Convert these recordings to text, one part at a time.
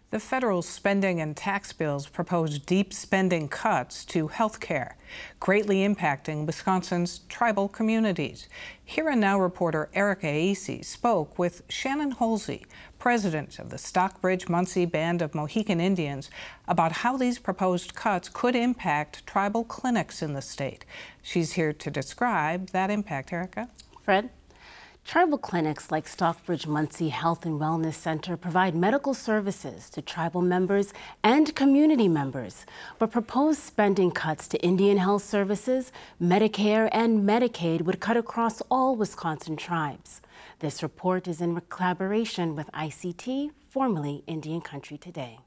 The federal spending and tax bills propose deep spending cuts to health care, greatly impacting Wisconsin's tribal communities. Here and Now reporter Erica Acey spoke with Shannon Holsey, president of the Stockbridge-Munsee Band of Mohican Indians, about how these proposed cuts could impact tribal clinics in the state. She's here to describe that impact. Erica? Fred? Tribal clinics like Stockbridge-Munsee Health and Wellness Center provide medical services to tribal members and community members, but proposed spending cuts to Indian health services, Medicare, and Medicaid would cut across all Wisconsin tribes. This report is in collaboration with ICT, formerly Indian Country Today.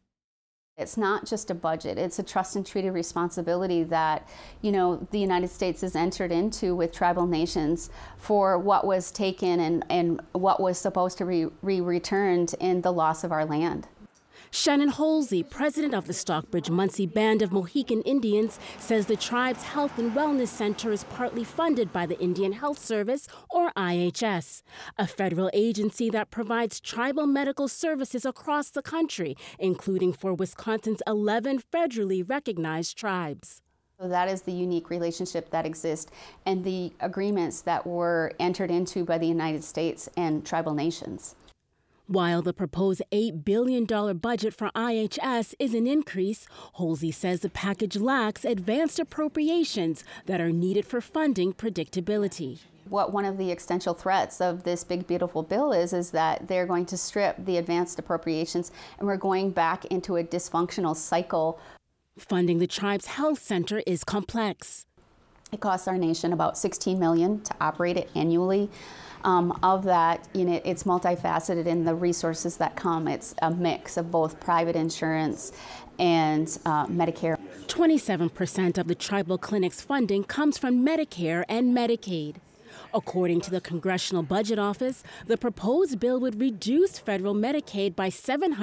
It's not just a budget, it's a trust and treaty responsibility that, the United States has entered into with tribal nations for what was taken and what was supposed to be returned in the loss of our land. Shannon Holsey, president of the Stockbridge-Munsee Band of Mohican Indians, says the tribe's Health and Wellness Center is partly funded by the Indian Health Service, or IHS, a federal agency that provides tribal medical services across the country, including for Wisconsin's 11 federally recognized tribes. So that is the unique relationship that exists and the agreements that were entered into by the United States and tribal nations. While the proposed $8 billion budget for IHS is an increase, Holsey says the package lacks advanced appropriations that are needed for funding predictability. What one of the existential threats of this big, beautiful bill is that they're going to strip the advanced appropriations and we're going back into a dysfunctional cycle. Funding the tribe's health center is complex. It costs our nation about $16 million to operate it annually. Of that, it's multifaceted in the resources that come. It's a mix of both private insurance and Medicare. 27% of the tribal clinic's funding comes from Medicare and Medicaid. According to the Congressional Budget Office, the proposed bill would reduce federal Medicaid by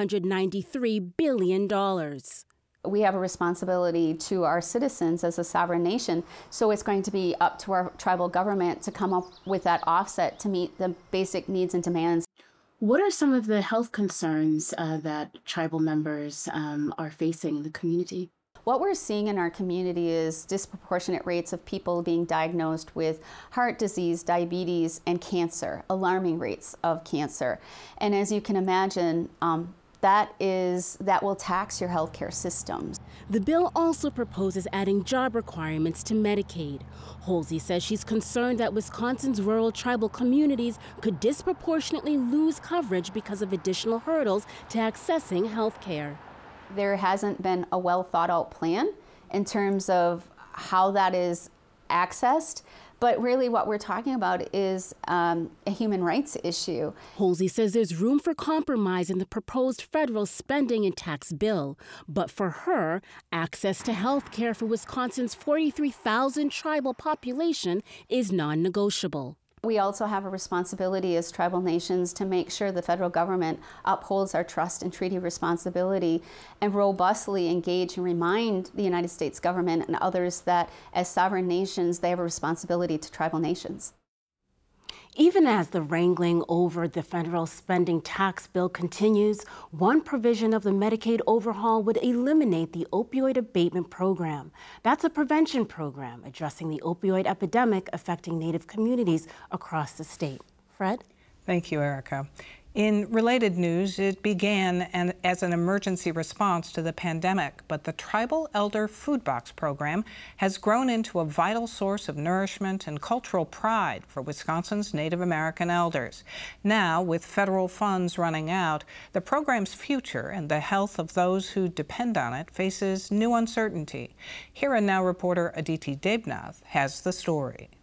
$793 billion. We have a responsibility to our citizens as a sovereign nation, so it's going to be up to our tribal government to come up with that offset to meet the basic needs and demands. What are some of the health concerns that tribal members are facing in the community? What we're seeing in our community is disproportionate rates of people being diagnosed with heart disease, diabetes, and cancer, alarming rates of cancer. And as you can imagine, that will tax your healthcare systems. The bill also proposes adding job requirements to Medicaid. Holsey says she's concerned that Wisconsin's rural tribal communities could disproportionately lose coverage because of additional hurdles to accessing health care. There hasn't been a well thought out plan in terms of how that is accessed. But really what we're talking about is a human rights issue. Holsey says there's room for compromise in the proposed federal spending and tax bill. But for her, access to health care for Wisconsin's 43,000 tribal population is non-negotiable. We also have a responsibility as tribal nations to make sure the federal government upholds our trust and treaty responsibility and robustly engage and remind the United States government and others that as sovereign nations, they have a responsibility to tribal nations. Even as the wrangling over the federal spending tax bill continues, one provision of the Medicaid overhaul would eliminate the opioid abatement program. That's a prevention program addressing the opioid epidemic affecting Native communities across the state. Fred? Thank you, Erica. In related news, it began as an emergency response to the pandemic, but the Tribal Elder Food Box program has grown into a vital source of nourishment and cultural pride for Wisconsin's Native American elders. Now, with federal funds running out, the program's future and the health of those who depend on it faces new uncertainty. Here and Now reporter Aditi Debnath has the story.